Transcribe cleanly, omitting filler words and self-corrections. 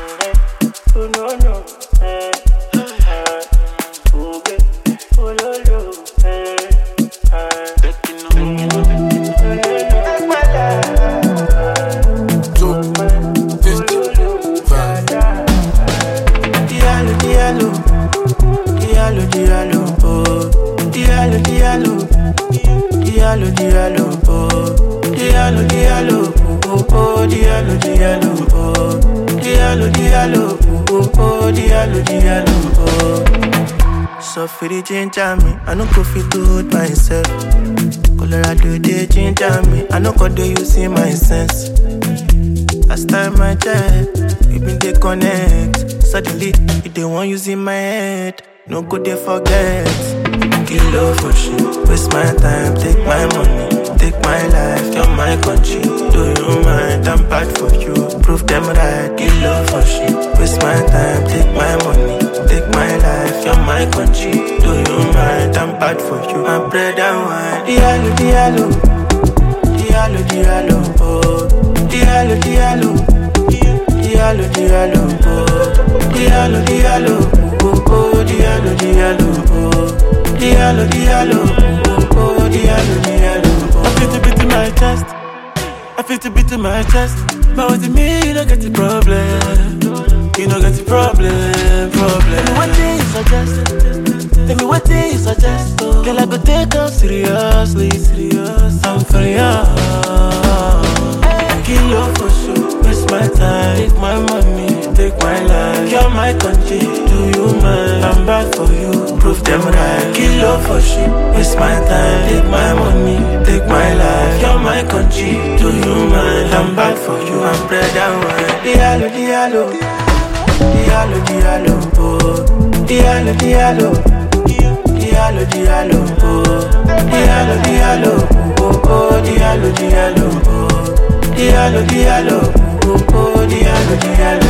Oh no no, oh baby, oh no no, Diallo, oh, diallo, diallo, diallo, diallo, oh, diallo, diallo, oh, oh, diallo, diallo, oh, diallo, diallo, oh, oh, diallo, diallo, oh. So for the ginger me, I no go fit do it myself. Colorado they ginger me, I no go do using my sense. Last time I checked, we been they connect. Suddenly, it they want using my head. No good they forget. Kill love for shit. Waste my time, take my money, take my life, you're my country. Do you mind? I'm bad for you. Prove them right. Kill love for shit. Waste my time, take my money, take my life, you're my country. Do you mind? I'm bad for you. My bread and wine. Diallo, diallo, diallo, diallo, oh, diallo, diallo, diallo, diallo, oh, diallo, diallo. Oh, diallo, diallo, oh, diallo, diallo, oh, diallo, diallo, oh. I feel to beat in my chest, I feel to beat in my chest. But with me, you don't get the problem. You don't get the problem. Tell me what thing you suggest. Tell me what thing you suggest. Girl, I go take her seriously, I'm for you. Kill you for sure. Waste my time, take my money, take my life. You're my country, do you mind? I'm bad for you, prove them right. Kill you for sure. Waste my time, take my money, take my life. You're my country, do you mind? I'm bad for you, I'm bread and wine. Diallo, diallo, diallo, diallo, oh, diallo, diallo, diallo, diallo, oh, diallo, diallo, oh, oh, diallo, diallo, oh, diallo, diallo, oh, oh, diallo, diallo.